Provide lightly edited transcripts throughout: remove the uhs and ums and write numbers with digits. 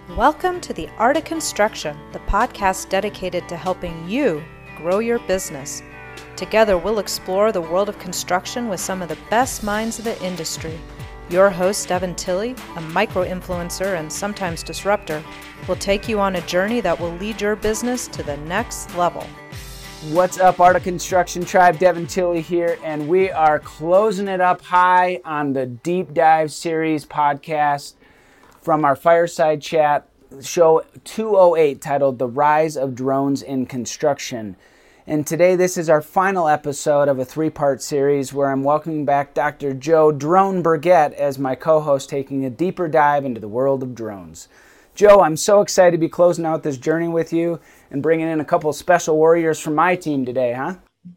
Welcome to The Art of Construction, the podcast dedicated to helping you grow your business. Together, we'll explore the world of construction with some of the best minds of the industry. Your host, Evan Tilley, a micro-influencer and sometimes disruptor, will take you on a journey that will lead your business to the next level. What's up, Art of Construction Tribe? Devin Tilley here, and we are closing it up high on the Deep Dive Series podcast from our Fireside Chat, show 208, titled The Rise of Drones in Construction. And today, this is our final episode of a three-part series where I'm welcoming back Dr. Joe Drone Burgett as my co-host, taking a deeper dive into the world of drones. Joe, I'm so excited to be closing out this journey with you and bringing in a couple of special warriors from my team today, huh?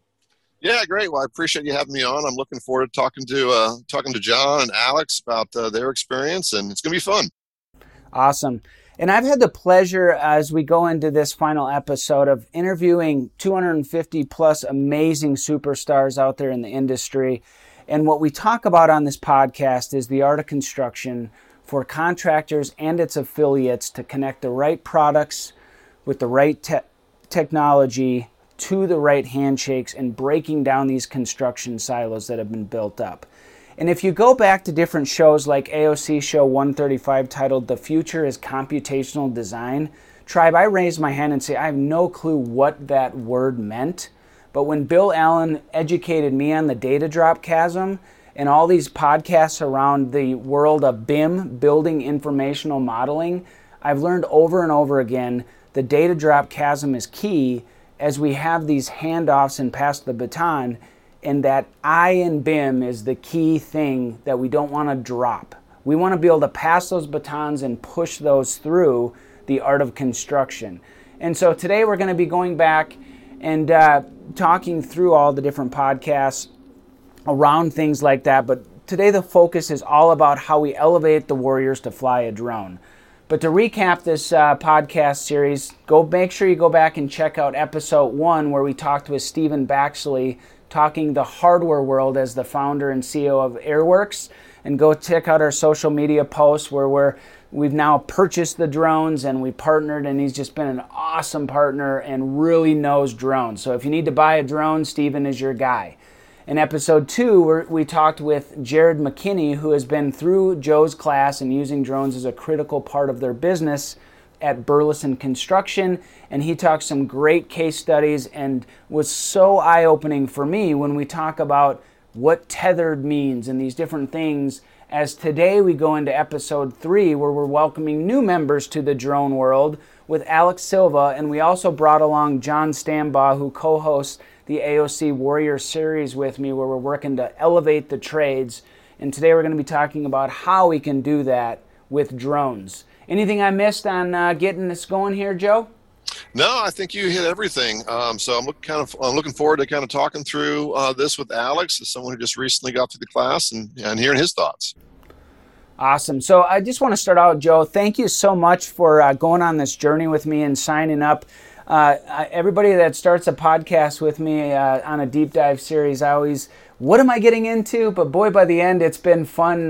Yeah, great. Well, I appreciate you having me on. I'm looking forward to talking to John and Alex about their experience, and it's going to be fun. Awesome. And I've had the pleasure, as we go into this final episode, of interviewing 250 plus amazing superstars out there in the industry. And what we talk about on this podcast is the art of construction for contractors and its affiliates to connect the right products with the right technology to the right handshakes and breaking down these construction silos that have been built up. And if you go back to different shows like AOC Show 135 titled The Future is Computational Design, Tribe, I raised my hand and say I have no clue what that word meant. But when Bill Allen educated me on the data drop chasm and all these podcasts around the world of BIM, Building Informational Modeling, I've learned over and over again the data drop chasm is key as we have these handoffs and pass the baton, and that I in BIM is the key thing that we don't want to drop. We want to be able to pass those batons and push those through the art of construction. And so today we're going to be going back and talking through all the different podcasts around things like that. But today the focus is all about how we elevate the warriors to fly a drone. But to recap this podcast series, make sure you go back and check out episode 1 where we talked with Stephen Baxley, talking the hardware world as the founder and CEO of Airworks. And go check out our social media posts where we've now purchased the drones and we partnered, and he's just been an awesome partner and really knows drones. So if you need to buy a drone, Stephen is your guy. In episode 2, we talked with Jared McKinney, who has been through Joe's class and using drones as a critical part of their business at Burleson Construction, and he talked some great case studies and was so eye-opening for me when we talk about what tethered means and these different things, as today we go into episode 3 where we're welcoming new members to the drone world with Alex Silva, and we also brought along John Stambaugh, who co-hosts the AOC Warrior Series with me, where we're working to elevate the trades. And today we're going to be talking about how we can do that with drones. Anything I missed on getting this going here, Joe? No, I think you hit everything. So I'm looking forward to kind of talking through this with Alex, as someone who just recently got through the class, and hearing his thoughts. Awesome. So I just want to start out, Joe, thank you so much for going on this journey with me and signing up. Everybody that starts a podcast with me on a deep dive series, what am I getting into? But boy, by the end, it's been fun,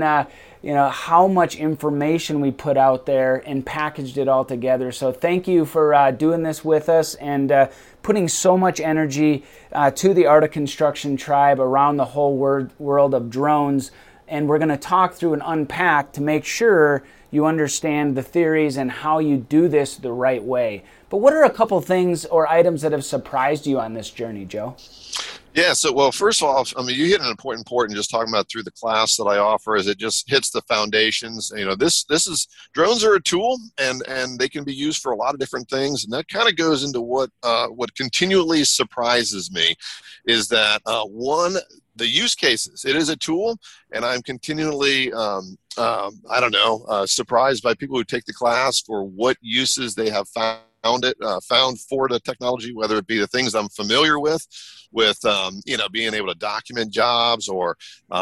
how much information we put out there and packaged it all together. So thank you for doing this with us and putting so much energy to the Art of Construction Tribe around the whole world of drones. And we're going to talk through and unpack to make sure you understand the theories and how you do this the right way. But what are a couple things or items that have surprised you on this journey, Joe? Yeah, so, first of all, you hit an important just talking about through the class that I offer, is it just hits the foundations. Drones are a tool, and they can be used for a lot of different things, and that kind of goes into what continually surprises me is that, one, the use cases. It is a tool, and I'm continually, surprised by people who take the class for what uses they have found for the technology, whether it be the things I'm familiar with being able to document jobs or,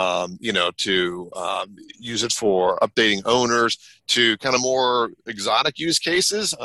to use it for updating owners, to kind of more exotic use cases,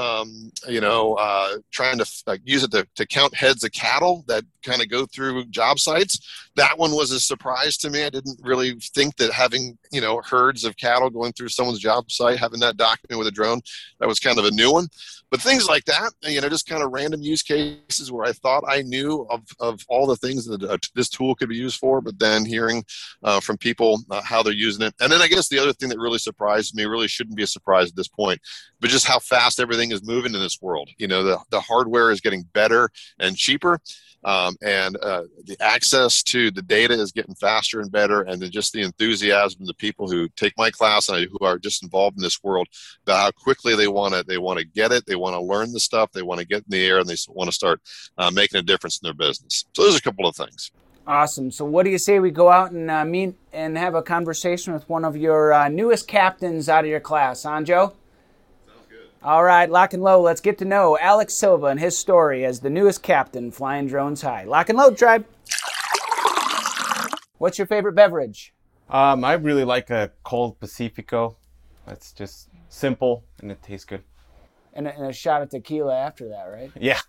trying to use it to count heads of cattle that kind of go through job sites. That one was a surprise to me. I didn't really think that having, herds of cattle going through someone's job site, having that documented with a drone, that was kind of a new one. But things like that, just kind of random use cases where I thought I knew of all the things that this tool could be used for, but then hearing from people how they're using it. And then I guess the other thing that really surprised me, really shouldn't be a surprise at this point, but just how fast everything is moving in this world. The hardware is getting better and cheaper. And the access to the data is getting faster and better, and then just the enthusiasm of the people who take my class and who are just involved in this world, about how quickly they want to get it, they want to learn the stuff, they want to get in the air, and they want to start making a difference in their business. So there's a couple of things. Awesome. So what do you say we go out and meet and have a conversation with one of your newest captains out of your class, huh, Joe? All right, lock and load. Let's get to know Alex Silva and his story as the newest captain flying drones high. Lock and load, tribe. What's your favorite beverage? I really like a cold Pacifico. That's just simple and it tastes good. And a shot of tequila after that, right? Yeah.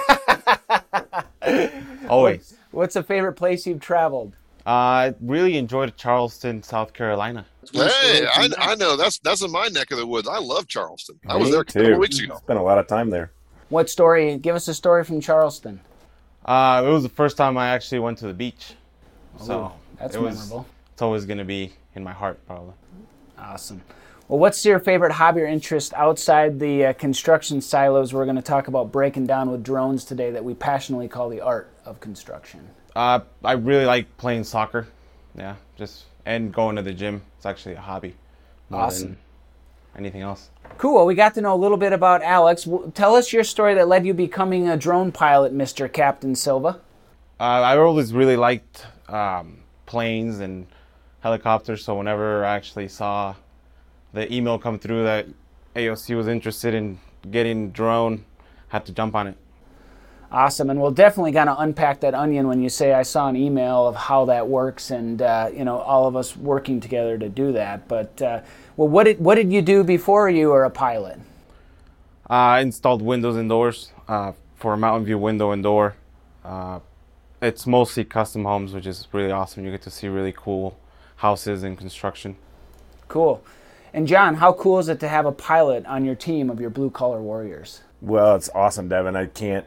Always. What's a favorite place you've traveled? I really enjoyed Charleston, South Carolina. Hey, I know that's in my neck of the woods. I love Charleston. I was there a couple of weeks ago. Spent a lot of time there. What story? Give us a story from Charleston. It was the first time I actually went to the beach. So that's memorable. It's always going to be in my heart, probably. Awesome. Well, what's your favorite hobby or interest outside the construction silos we're going to talk about breaking down with drones today that we passionately call the art of construction? I really like playing soccer. Yeah, and going to the gym. It's actually a hobby more than anything else. Cool. Well, we got to know a little bit about Alex. Tell us your story that led you becoming a drone pilot, Mr. Captain Silva. I always really liked planes and helicopters, so whenever I actually saw the email come through that AOC was interested in getting drone, had to jump on it. Awesome, and we're definitely going to unpack that onion when you say I saw an email of how that works, and all of us working together to do that. But what did you do before you were a pilot? I installed windows and doors for a Mountain View window and door. It's mostly custom homes, which is really awesome. You get to see really cool houses and construction. Cool. And John, how cool is it to have a pilot on your team of your Blue Collar Warriors? Well, it's awesome, Devin. I can't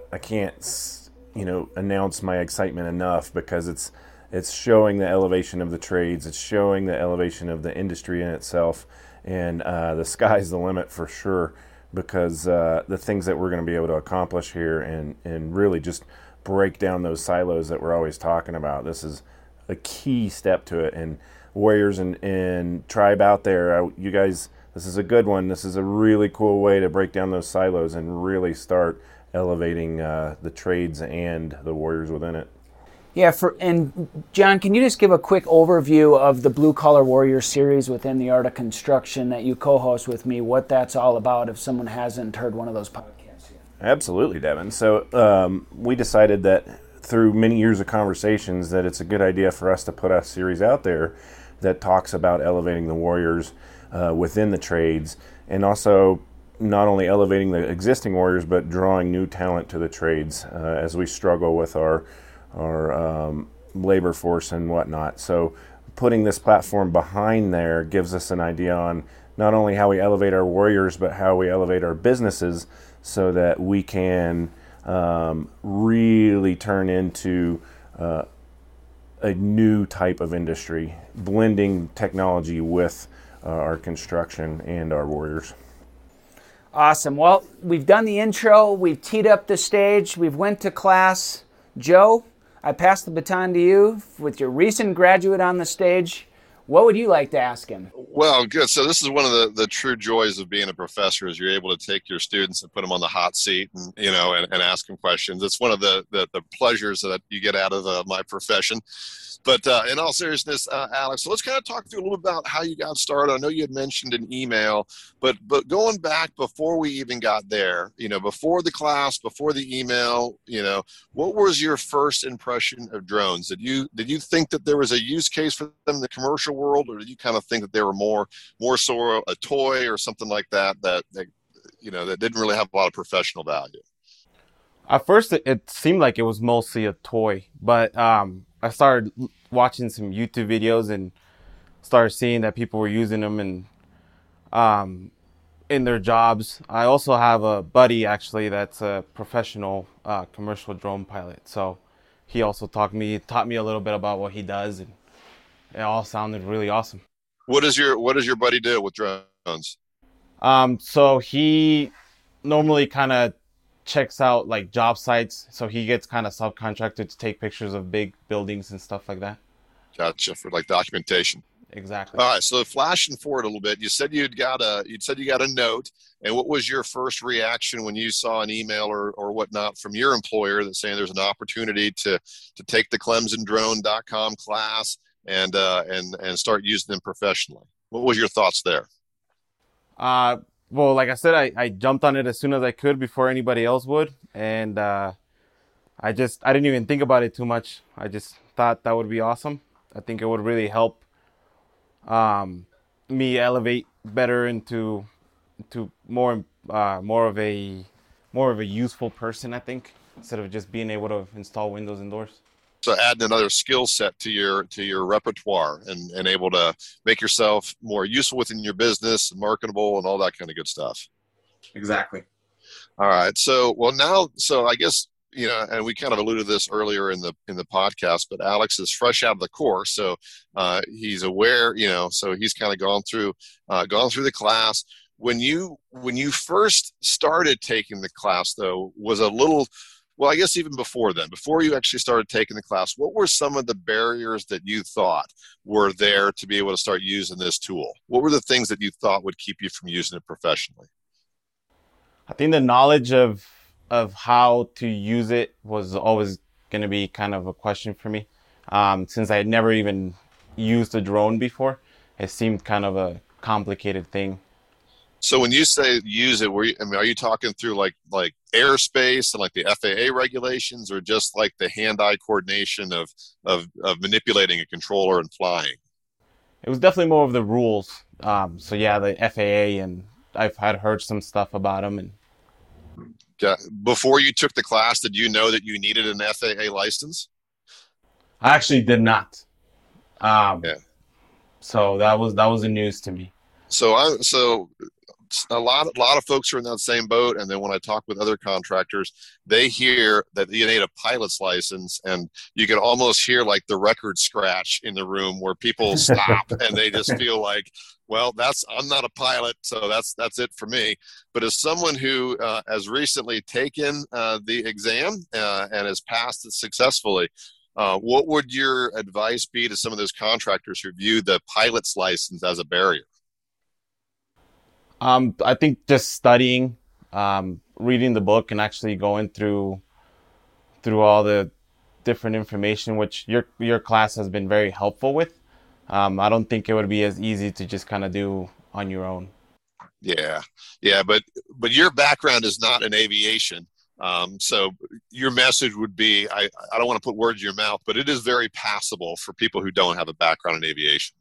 announce my excitement enough, because it's showing the elevation of the trades. It's showing the elevation of the industry in itself, and the sky's the limit for sure, because the things that we're going to be able to accomplish here and really just break down those silos that we're always talking about. This is a key step to it, and Warriors and tribe out there, you guys, this is a good one. This is a really cool way to break down those silos and really start elevating the trades and the warriors within it. Yeah, and John, can you just give a quick overview of the Blue Collar Warrior series within the Art of Construction that you co-host with me, what that's all about if someone hasn't heard one of those podcasts yet? Absolutely, Devin. So we decided that through many years of conversations that it's a good idea for us to put a series out there that talks about elevating the warriors within the trades, and also not only elevating the existing warriors but drawing new talent to the trades as we struggle with our labor force and whatnot. So putting this platform behind there gives us an idea on not only how we elevate our warriors but how we elevate our businesses, so that we can really turn into a new type of industry, blending technology with our construction and our warriors. Awesome. Well, we've done the intro, we've teed up the stage, we've went to class. Joe, I pass the baton to you with your recent graduate on the stage. What would you like to ask him? Well, good. So this is one of the true joys of being a professor, is you're able to take your students and put them on the hot seat and ask them questions. It's one of the pleasures that you get out of my profession. But in all seriousness, Alex, so let's kind of talk through a little bit about how you got started. I know you had mentioned an email, but going back before we even got there, before the class, before the email, what was your first impression of drones? Did you think that there was a use case for them in the commercial world, or did you kind of think that they were more so a toy or something like that didn't really have a lot of professional value? At first, it seemed like it was mostly a toy, but I started watching some YouTube videos, and started seeing that people were using them in their jobs. I also have a buddy actually that's a professional commercial drone pilot. So he also taught me a little bit about what he does, and it all sounded really awesome. What does your buddy do with drones? So he normally kind of checks out like job sites. So he gets kind of subcontracted to take pictures of big buildings and stuff like that. Gotcha, for like documentation. Exactly. All right, so flashing forward a little bit, you said you got a note, and what was your first reaction when you saw an email or whatnot from your employer that's saying there's an opportunity to take the ClemsonDrone.com class and start using them professionally? What was your thoughts there? Well, like I said, I jumped on it as soon as I could before anybody else would, and I didn't even think about it too much. I just thought that would be awesome. I think it would really help me elevate better into more of a useful person, I think, instead of just being able to install windows indoors. So adding another skill set to your repertoire and able to make yourself more useful within your business, marketable, and all that kind of good stuff. Exactly. All right. So I guess, and we kind of alluded to this earlier in the podcast, but Alex is fresh out of the course, so he's aware. So he's kind of gone through the class. When you first started taking the class, though, was a little. Well, I guess even before then, before you actually started taking the class, what were some of the barriers that you thought were there to be able to start using this tool? What were the things that you thought would keep you from using it professionally? I think the knowledge of how to use it was always going to be kind of a question for me. Since I had never even used a drone before, it seemed kind of a complicated thing. So when you say use it, are you talking through like airspace and like the FAA regulations, or just like the hand-eye coordination of manipulating a controller and flying? It was definitely more of the rules. So yeah, the FAA, and I've heard some stuff about them. And before you took the class, did you know that you needed an FAA license? I actually did not. Yeah. So that was the news to me. So a lot of folks are in that same boat, and then when I talk with other contractors, they hear that you need a pilot's license, and you can almost hear like the record scratch in the room where people stop and they just feel like, well, I'm not a pilot, so that's it for me. But as someone who has recently taken the exam and has passed it successfully, what would your advice be to some of those contractors who view the pilot's license as a barrier? I think just studying, reading the book, and actually going through all the different information, which your class has been very helpful with. I don't think it would be as easy to just kind of do on your own. Yeah, but your background is not in aviation, so your message would be, I don't want to put words in your mouth, but it is very passable for people who don't have a background in aviation.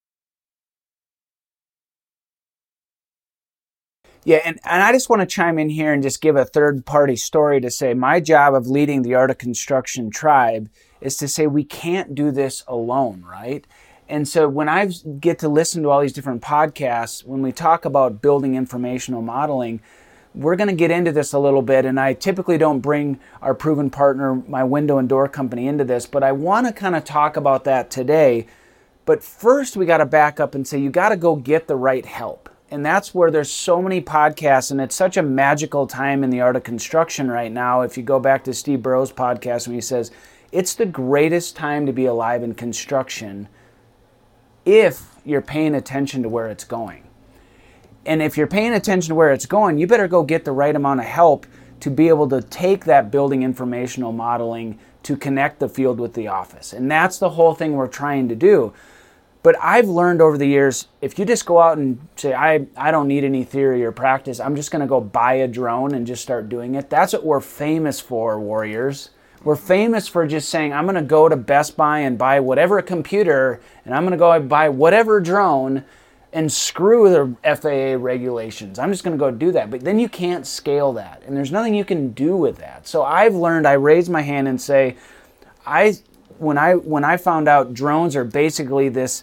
Yeah, and I just want to chime in here and just give a third-party story to say my job of leading the Art of Construction tribe is to say we can't do this alone, right? And so when I get to listen to all these different podcasts, when we talk about building informational modeling, we're going to get into this a little bit, and I typically don't bring our proven partner, my window and door company, into this, but I want to kind of talk about that today. But first, we got to back up and say you got to go get the right help. And that's where there's so many podcasts, and it's such a magical time in the art of construction right now. If you go back to Steve Burrow's podcast when he says, it's the greatest time to be alive in construction if you're paying attention to where it's going. And if you're paying attention to where it's going, you better go get the right amount of help to be able to take that building informational modeling to connect the field with the office. And that's the whole thing we're trying to do. But I've learned over the years, if you just go out and say, I don't need any theory or practice, I'm just going to go buy a drone and just start doing it. That's what we're famous for, warriors. We're famous for just saying, I'm going to go to Best Buy and buy whatever computer, and I'm going to go and buy whatever drone, and screw the FAA regulations. I'm just going to go do that. But then you can't scale that, and there's nothing you can do with that. So I've learned, I raise my hand and say, when I found out drones are basically this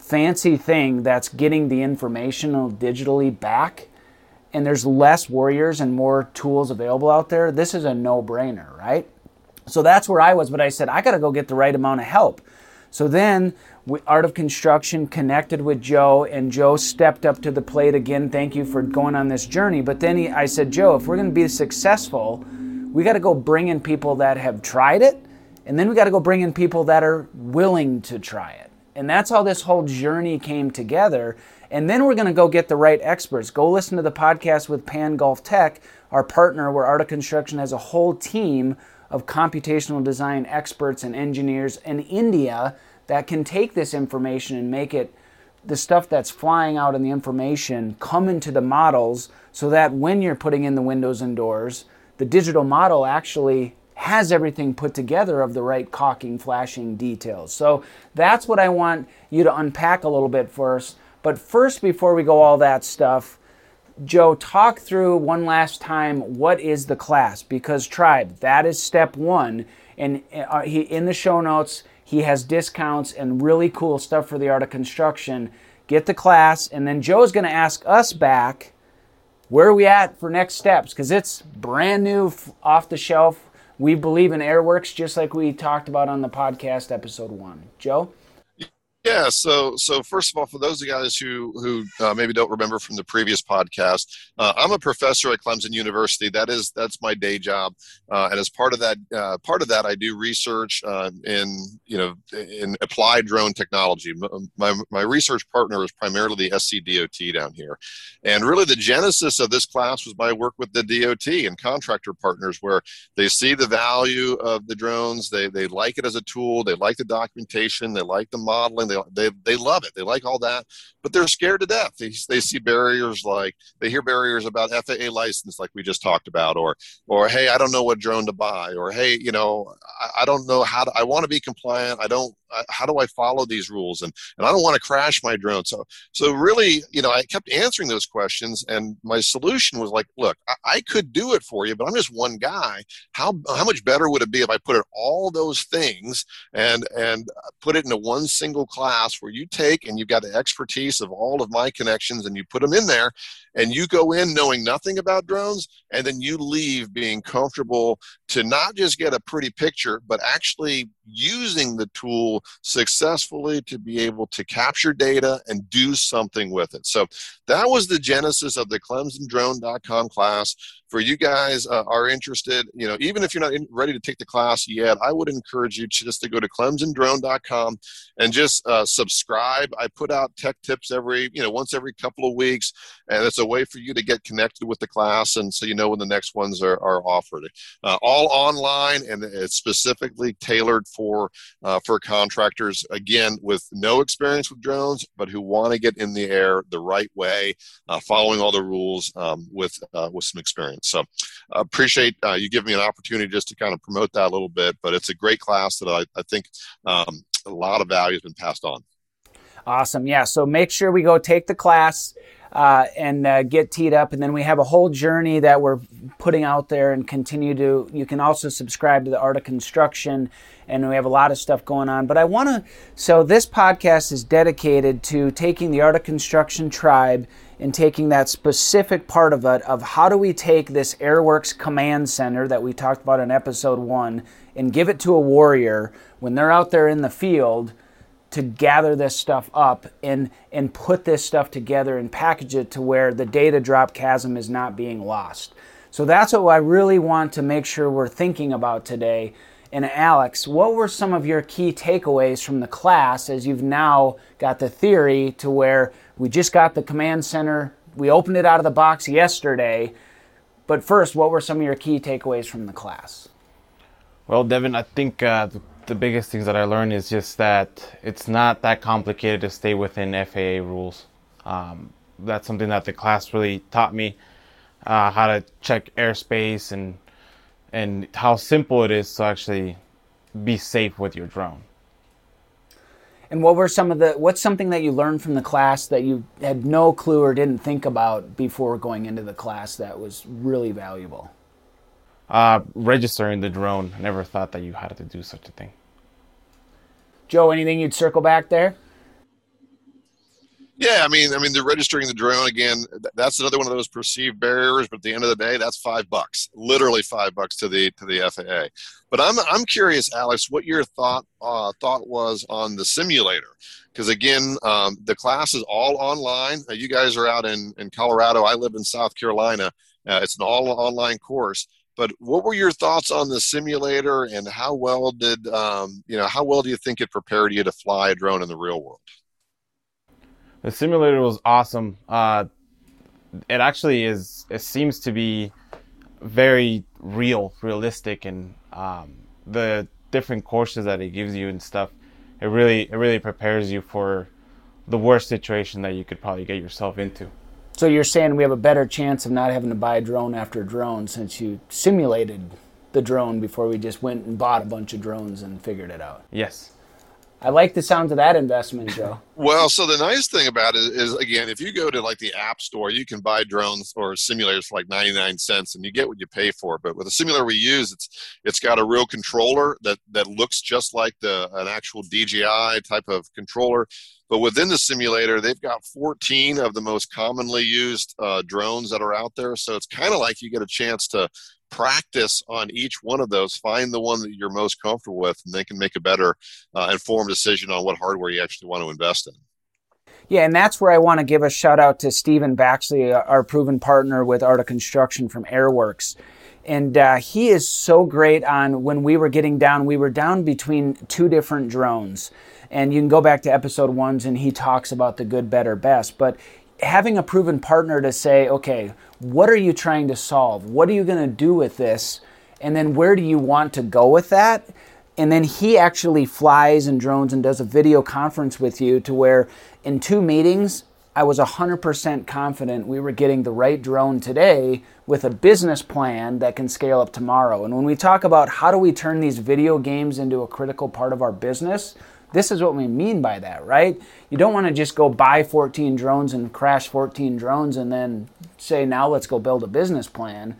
fancy thing that's getting the information digitally back, and there's less warriors and more tools available out there, this is a no-brainer, right? So that's where I was, but I said, I got to go get the right amount of help. So then Art of Construction connected with Joe, and Joe stepped up to the plate again. Thank you for going on this journey. But then I said, Joe, if we're going to be successful, we got to go bring in people that have tried it, and then we got to go bring in people that are willing to try it. And that's how this whole journey came together. And then we're going to go get the right experts. Go listen to the podcast with Pan Gulf Tech, our partner, where Art of Construction has a whole team of computational design experts and engineers in India that can take this information and make it, the stuff that's flying out in the information, come into the models so that when you're putting in the windows and doors, the digital model actually has everything put together of the right caulking, flashing details. So that's what I want you to unpack a little bit first. But first, before we go all that stuff, Joe, talk through one last time, what is the class? Because Tribe, that is step one. And he, in the show notes, he has discounts and really cool stuff for the Art of Construction. Get the class, and then Joe's going to ask us back, where are we at for next steps? Because it's brand new, off the shelf. We believe in Airworks, just like we talked about on the podcast, episode 1. Joe? Yeah, so first of all, for those of you guys who maybe don't remember from the previous podcast, I'm a professor at Clemson University. That's my day job, and as part of that, I do research in applied drone technology. My research partner is primarily the SCDOT down here, and really the genesis of this class was my work with the DOT and contractor partners, where they see the value of the drones, they like it as a tool, they like the documentation, they like the modeling. They love it. They like all that, but they're scared to death. They see barriers, like they hear barriers about FAA license, like we just talked about, or hey, I don't know what drone to buy, or hey, I don't know I want to be compliant. How do I follow these rules? And I don't want to crash my drone. So really, I kept answering those questions, and my solution was like, look, I could do it for you, but I'm just one guy. How much better would it be if I put in all those things and put it into one single class where you take and you've got the expertise of all of my connections, and you put them in there, and you go in knowing nothing about drones, and then you leave being comfortable to not just get a pretty picture, but actually using the tool successfully to be able to capture data and do something with it. So that was the genesis of the ClemsonDrone.com class. For you guys are interested, even if you're not ready to take the class yet, I would encourage you just to go to ClemsonDrone.com and just subscribe. I put out tech tips once every couple of weeks, and it's a way for you to get connected with the class, and so when the next ones are offered. All online, and it's specifically tailored for contractors, again, with no experience with drones, but who want to get in the air the right way, following all the rules with some experience. So appreciate you giving me an opportunity just to kind of promote that a little bit, but it's a great class that I think a lot of value has been passed on. Awesome. Yeah. So make sure we go take the class and get teed up. And then we have a whole journey that we're putting out there and you can also subscribe to the Art of Construction, and we have a lot of stuff going on. But so this podcast is dedicated to taking the Art of Construction tribe and taking that specific part of it, of how do we take this Airworks command center that we talked about in episode 1 and give it to a warrior when they're out there in the field to gather this stuff up and put this stuff together and package it to where the data drop chasm is not being lost. So that's what I really want to make sure we're thinking about today. And Alex, what were some of your key takeaways from the class, as you've now got the theory to where we just got the command center, we opened it out of the box yesterday, but first, what were some of your key takeaways from the class? Well, Devin, I think the biggest things that I learned is just that it's not that complicated to stay within FAA rules. That's something that the class really taught me, how to check airspace and how simple it is to actually be safe with your drone. And what's something that you learned from the class that you had no clue or didn't think about before going into the class that was really valuable? Registering the drone. I never thought that you had to do such a thing. Joe, anything you'd circle back there? Yeah, the registering the drone again. That's another one of those perceived barriers. But at the end of the day, that's $5, literally $5 to the FAA. But I'm curious, Alex, what your thought was on the simulator, because again, the class is all online. You guys are out in Colorado. I live in South Carolina. It's an all online course. But what were your thoughts on the simulator, and how well do you think it prepared you to fly a drone in the real world? The simulator was awesome. It actually is. It seems to be very realistic, and the different courses that it gives you and stuff. It really prepares you for the worst situation that you could probably get yourself into. So you're saying we have a better chance of not having to buy drone after drone since you simulated the drone before we just went and bought a bunch of drones and figured it out. Yes. I like the sound of that investment, Joe. Well, so the nice thing about it is, again, if you go to like the App Store, you can buy drones or simulators for like 99 cents, and you get what you pay for. But with the simulator we use, it's got a real controller that looks just like an actual DJI type of controller. But within the simulator, they've got 14 of the most commonly used drones that are out there. So it's kind of like you get a chance to practice on each one of those, find the one that you're most comfortable with, and they can make a better informed decision on what hardware you actually want to invest in. Yeah, and that's where I want to give a shout out to Stephen Baxley, our proven partner with Art of Construction from Airworks. And he is so great on when we were down between two different drones. And you can go back to episode 1 and he talks about the good, better, best. But having a proven partner to say, okay, what are you trying to solve? What are you going to do with this? And then where do you want to go with that? And then he actually flies and drones and does a video conference with you to where in 2 meetings, I was 100% confident we were getting the right drone today with a business plan that can scale up tomorrow. And when we talk about how do we turn these video games into a critical part of our business, this is what we mean by that, right? You don't want to just go buy 14 drones and crash 14 drones and then say, now let's go build a business plan.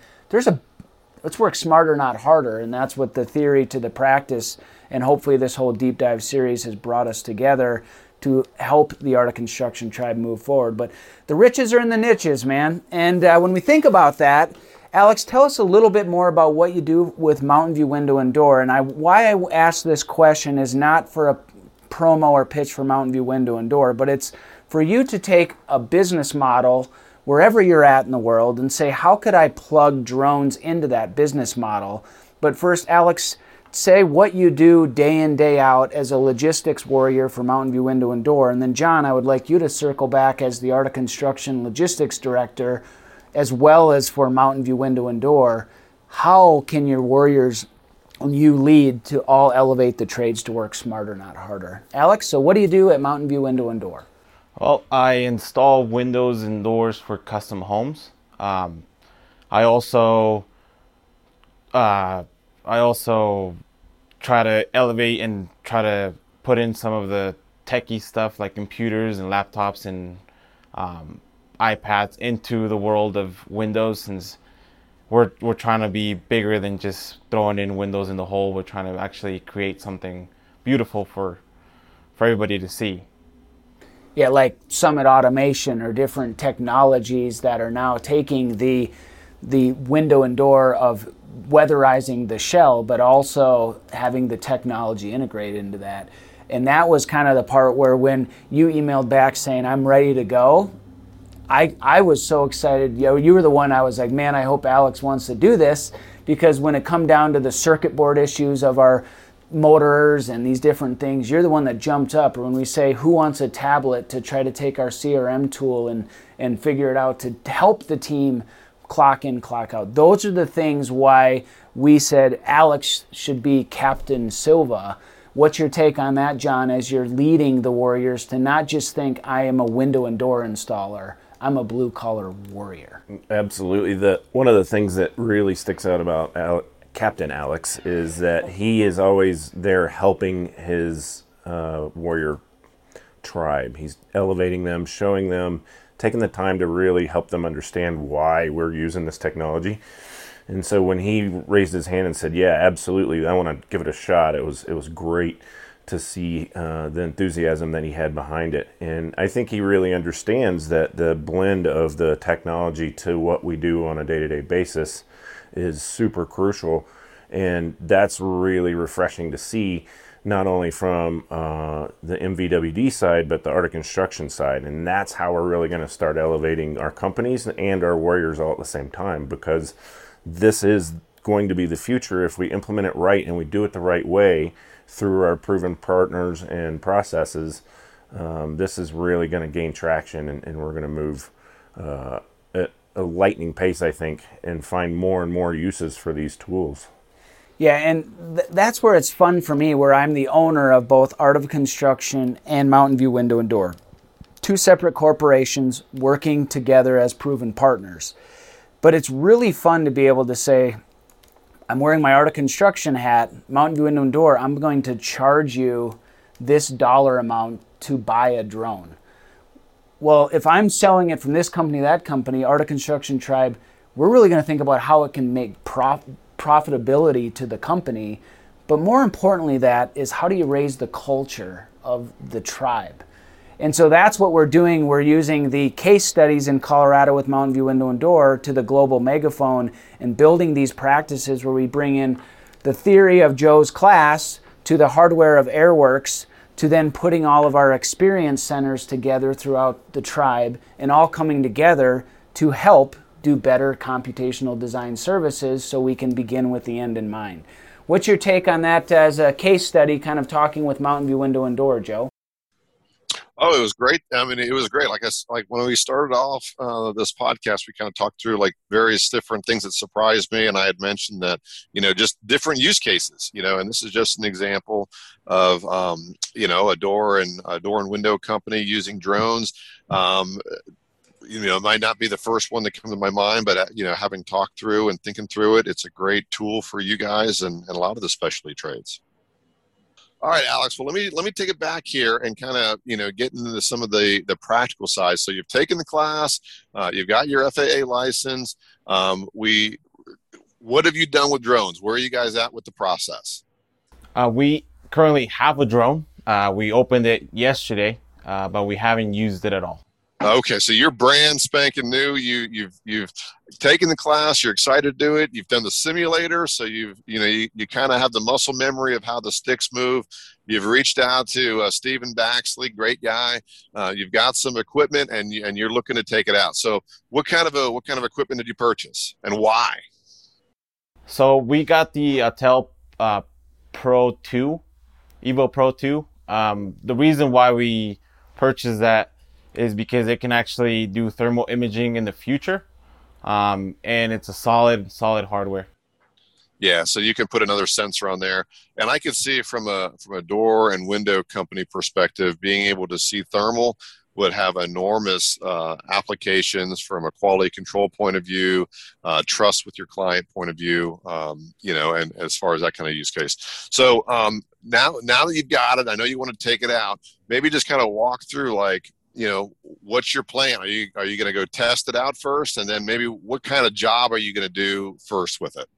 Let's work smarter, not harder. And that's what the theory to the practice, and hopefully this whole deep dive series has brought us together to help the Art of Construction tribe move forward. But the riches are in the niches, man. And when we think about that, Alex, tell us a little bit more about what you do with Mountain View Window and Door. And why I asked this question is not for a promo or pitch for Mountain View Window and Door, but it's for you to take a business model wherever you're at in the world and say, how could I plug drones into that business model? But first, Alex, say what you do day in, day out as a logistics warrior for Mountain View Window and Door. And then, John, I would like you to circle back as the Art of Construction Logistics Director, as well as for Mountain View Window and Door. How can your warriors you lead to all elevate the trades to work smarter, not harder? Alex, so what do you do at Mountain View Window and Door? Well, I install windows and doors for custom homes. I also try to elevate and try to put in some of the techie stuff like computers and laptops and iPads into the world of Windows, since we're trying to be bigger than just throwing in windows in the hole. We're trying to actually create something beautiful for everybody to see. Yeah, like Summit Automation or different technologies that are now taking the window and door of weatherizing the shell, but also having the technology integrated into that. And that was kind of the part where when you emailed back saying, I'm ready to go, I was so excited. You were the one I was like, man, I hope Alex wants to do this, because when it come down to the circuit board issues of our motors and these different things, you're the one that jumped up. Or when we say, who wants a tablet to try to take our CRM tool and figure it out to help the team clock in, clock out. Those are the things why we said Alex should be Captain Silva. What's your take on that, John, as you're leading the Warriors to not just think I am a window and door installer, I'm a blue-collar warrior? Absolutely. One of the things that really sticks out about Captain Alex is that he is always there helping his warrior tribe. He's elevating them, showing them, taking the time to really help them understand why we're using this technology. And so when he raised his hand and said, yeah, absolutely, I want to give it a shot, it was great to see the enthusiasm that he had behind it. And I think he really understands that the blend of the technology to what we do on a day-to-day basis is super crucial. And that's really refreshing to see, not only from the MVWD side, but the Art of Construction side. And that's how we're really going to start elevating our companies and our warriors all at the same time, because this is going to be the future if we implement it right and we do it the right way through our proven partners and processes. This is really going to gain traction, and we're going to move at a lightning pace, I think, and find more and more uses for these tools. Yeah, and that's where it's fun for me, where I'm the owner of both Art of Construction and Mountain View Window and Door. Two separate corporations working together as proven partners. But it's really fun to be able to say, I'm wearing my Art of Construction hat, Mountain View Window and Door, I'm going to charge you this dollar amount to buy a drone. Well, if I'm selling it from this company, that company, Art of Construction Tribe, we're really going to think about how it can make profitability to the company. But more importantly, that is, how do you raise the culture of the tribe? And so that's what we're doing. We're using the case studies in Colorado with Mountain View Window and Door to the global megaphone, and building these practices where we bring in the theory of Joe's class to the hardware of Airworks, to then putting all of our experience centers together throughout the tribe, and all coming together to help do better computational design services so we can begin with the end in mind. What's your take on that as a case study, kind of talking with Mountain View Window and Door, Joe? Oh, it was great. I mean, it was great. Like when we started off this podcast, we kind of talked through like various different things that surprised me, and I had mentioned that, just different use cases, and this is just an example of a door and window company using drones. It might not be the first one that comes to my mind, but having talked through and thinking through it, it's a great tool for you guys and a lot of the specialty trades. All right, Alex. Well, let me take it back here and kind of get into some of the practical side. So you've taken the class, you've got your FAA license. What have you done with drones? Where are you guys at with the process? We currently have a drone. We opened it yesterday, but we haven't used it at all. Okay, so you're brand spanking new. You've taken the class. You're excited to do it. You've done the simulator, so you kind of have the muscle memory of how the sticks move. You've reached out to Stephen Baxley, great guy. You've got some equipment, and you're looking to take it out. So, what kind of equipment did you purchase, and why? So we got the Autel Pro 2, Evo Pro 2. The reason why we purchased that is because it can actually do thermal imaging in the future, and it's a solid hardware. Yeah, so you can put another sensor on there, and I could see from a door and window company perspective, being able to see thermal would have enormous applications from a quality control point of view, trust with your client point of view, and as far as that kind of use case. So now that you've got it, I know you want to take it out. Maybe just kind of walk through what's your plan? Are you going to go test it out first, and then maybe what kind of job are you going to do first with it?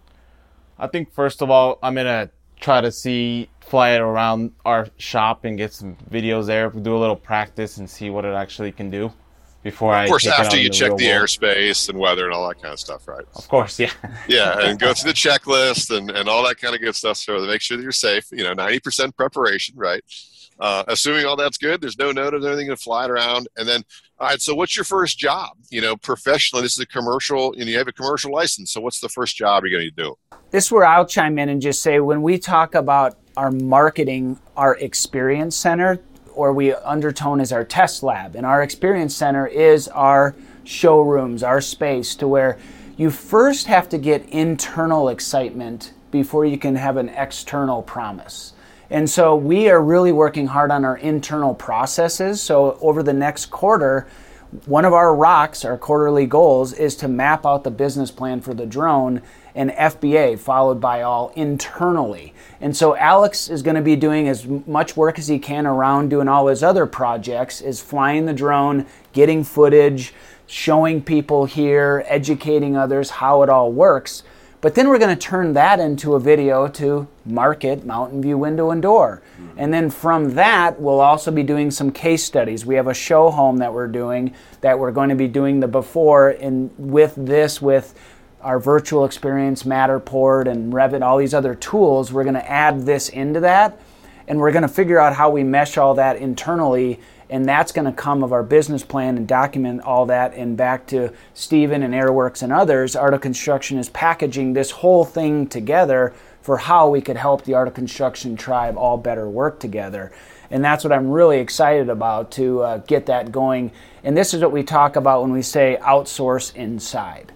I think first of all, I'm going to try to fly it around our shop and get some videos there, do a little practice and see what it actually can do before I take it out. Of course, after you check the airspace and weather and all that kind of stuff, right? Of course, yeah. Yeah, and go through the checklist and all that kind of good stuff, so to make sure that you're safe. 90% preparation, right? Assuming all that's good, there's no notice, anything to fly it around. And then, all right, so what's your first job? Professionally, this is a commercial, you have a commercial license. So what's the first job you're going to do? This is where I'll chime in and just say, when we talk about our marketing, our experience center, or we undertone as our test lab, and our experience center is our showrooms, our space, to where you first have to get internal excitement before you can have an external promise. And so we are really working hard on our internal processes. So over the next quarter, one of our rocks, our quarterly goals, is to map out the business plan for the drone and FBA, followed by all internally. And so Alex is going to be doing as much work as he can around doing all his other projects, is flying the drone, getting footage, showing people here, educating others how it all works. But then we're going to turn that into a video to market Mountain View Window and Door. And then from that, we'll also be doing some case studies. We have a show home that we're doing that we're going to be doing the before, and with our virtual experience, Matterport and Revit, all these other tools, we're going to add this into that, and we're going to figure out how we mesh all that internally, and that's going to come of our business plan and document all that. And back to Stephen and Airworks and others, Art of Construction is packaging this whole thing together for how we could help the Art of Construction tribe all better work together. And that's what I'm really excited about, to get that going. And this is what we talk about when we say outsource inside.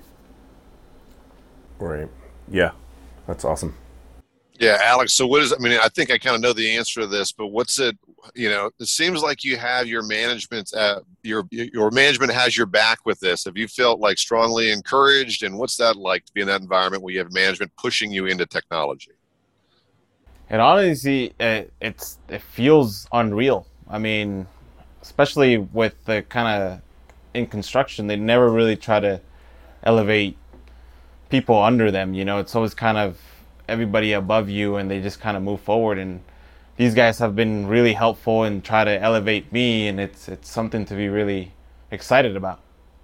Right. Yeah. That's awesome. Yeah, Alex. So what is, I mean, I think I kind of know the answer to this, but what's it, it seems like you have your management, your management has your back with this. Have you felt like strongly encouraged, and what's that like to be in that environment where you have management pushing you into technology? And honestly, it feels unreal. I mean, especially with the kind of in construction, they never really try to elevate people under them. It's always kind of everybody above you, and they just kind of move forward. And these guys have been really helpful and try to elevate me, and it's something to be really excited about.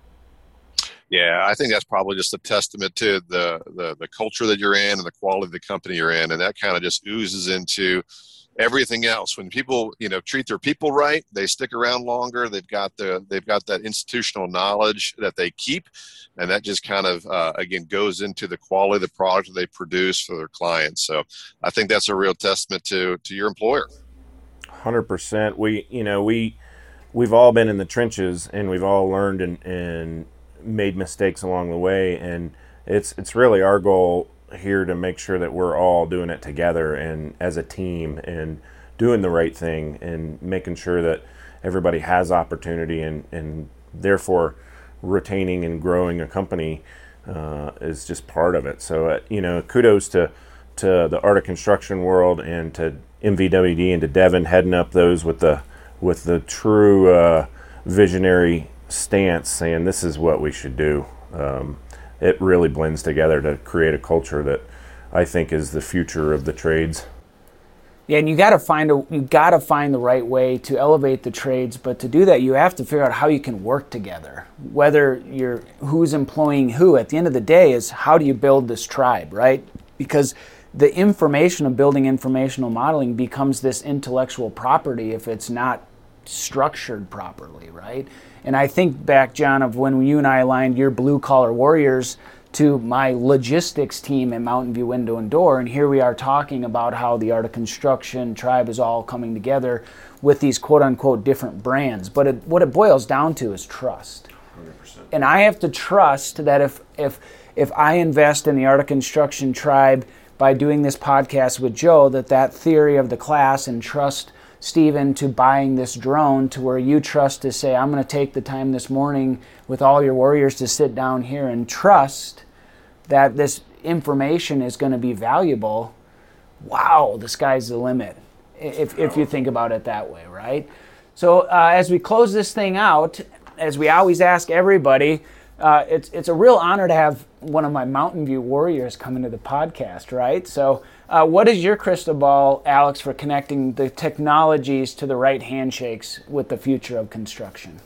Yeah, I think that's probably just a testament to the culture that you're in and the quality of the company you're in, and that kind of just oozes into everything else. When people, treat their people right, they stick around longer. They've got that institutional knowledge that they keep, and that just kind of again goes into the quality of the product that they produce for their clients. So I think that's a real testament to your employer. 100%. We've all been in the trenches, and we've all learned and made mistakes along the way, and it's really our goal here to make sure that we're all doing it together and as a team and doing the right thing and making sure that everybody has opportunity, and therefore retaining and growing a company is just part of it. So kudos to the Art of Construction world and to MVWD and to Devin heading up those with the true visionary stance, saying this is what we should do. It really blends together to create a culture that I think is the future of the trades. Yeah, and you got to find the right way to elevate the trades, but to do that, you have to figure out how you can work together. Whether who's employing who, at the end of the day, is how do you build this tribe, right? Because the information of building informational modeling becomes this intellectual property if it's not structured properly, right? And I think back, John, of when you and I aligned your blue collar warriors to my logistics team at Mountain View Window and Door, and here we are talking about how the Art of Construction tribe is all coming together with these quote unquote different brands. But what it boils down to is trust. 100%. And I have to trust that if I invest in the Art of Construction tribe by doing this podcast with Joe, that theory of the class, and trust Stephen to buying this drone, to where you trust to say, I'm going to take the time this morning with all your warriors to sit down here and trust that this information is going to be valuable. Wow, the sky's the limit, if you think about it that way, right? So as we close this thing out, as we always ask everybody, it's a real honor to have one of my Mountain View warriors come into the podcast, right? So what is your crystal ball, Alex, for connecting the technologies to the right handshakes with the future of construction?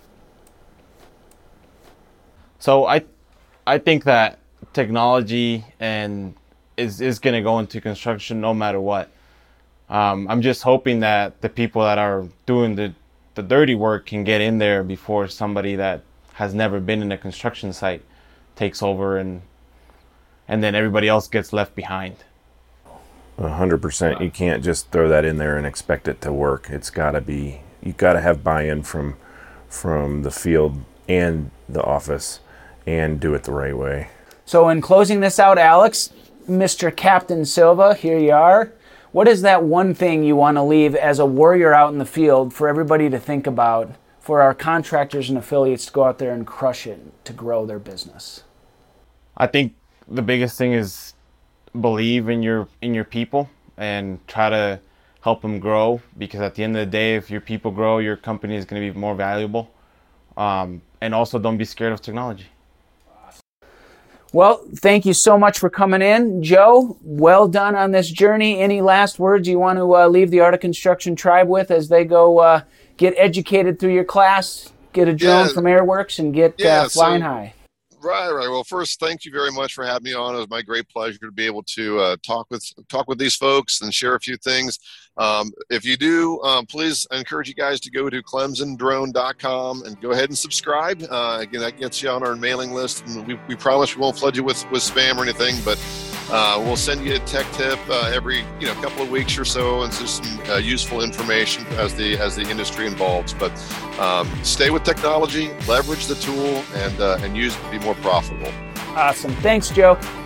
So I think that technology is going to go into construction no matter what. I'm just hoping that the people that are doing the dirty work can get in there before somebody that has never been in a construction site takes over, and then everybody else gets left behind. 100%. You can't just throw that in there and expect it to work. It's got to be, you got to have buy-in from the field and the office, and do it the right way. So in closing this out, Alex, Mr. Captain Silva, here you are. What is that one thing you want to leave as a warrior out in the field for everybody to think about, for our contractors and affiliates to go out there and crush it to grow their business? I think the biggest thing is believe in your people and try to help them grow, because at the end of the day, if your people grow, your company is going to be more valuable. And also don't be scared of technology. Well, thank you so much for coming in. Joe, well done on this journey. Any last words you want to leave the Art of Construction tribe with as they go get educated through your class, get a drone from Airworks, and get flying high? Right. Well, first, thank you very much for having me on. It was my great pleasure to be able to talk with these folks and share a few things. If you do, please, I encourage you guys to go to clemsondrone.com and go ahead and subscribe. Again, that gets you on our mailing list, and we promise we won't flood you with spam or anything, but we'll send you a tech tip every couple of weeks or so, and just some useful information as the industry evolves. But stay with technology, leverage the tool, and use it to be more profitable. Awesome. Thanks, Joe.